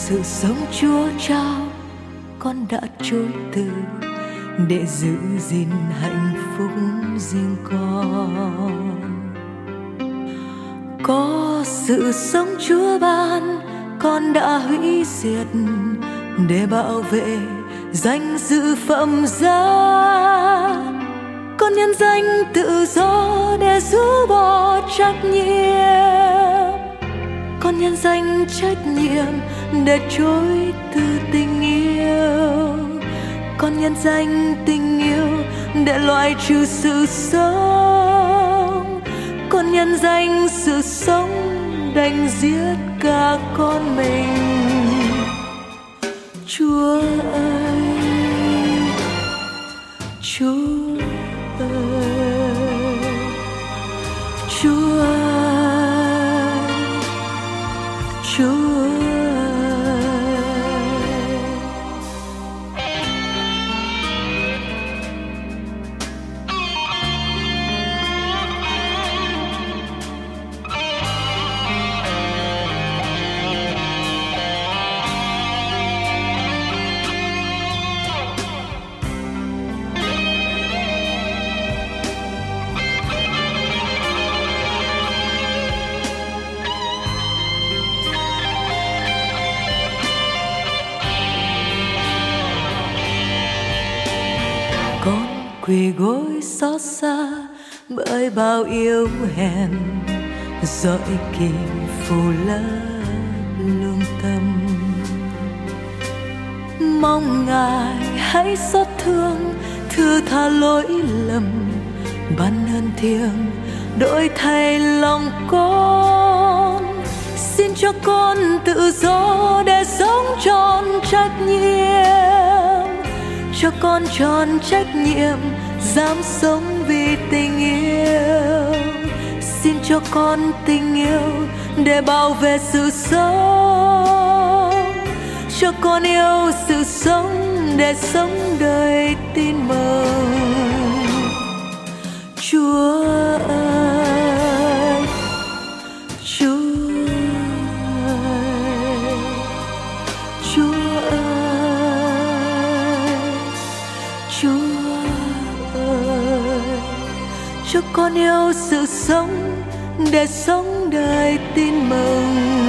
sự sống Chúa trao, con đã chối từ để giữ gìn hạnh phúc riêng con. Có sự sống Chúa ban, con đã hủy diệt để bảo vệ danh dự phẩm giá. Con nhân danh tự do để rũ bỏ trách nhiệm. Con nhân danh trách nhiệm để chối từ tình yêu. Con nhân danh tình yêu để loại trừ sự sống. Con nhân danh sự sống đành giết cả con mình. Chúa ơi, Chúa ơi, Chúa ơi, Chúa ơi. Quỳ gối xót xa bởi bao yếu hèn, dõi kỳ phù lấp lương tâm. Mong Ngài hãy xót thương, thứ tha lỗi lầm, ban ơn thiêng đổi thay lòng con. Xin cho con tự do để sống trọn trách nhiệm, cho con tròn trách nhiệm dám sống vì tình yêu. Xin cho con tình yêu để bảo vệ sự sống, cho con yêu sự sống để sống đời tin mừng. Chúa ơi, Chúa ơi, Chúa ơi, Chúa ơi, cho con yêu sự sống để sống đời tin mừng.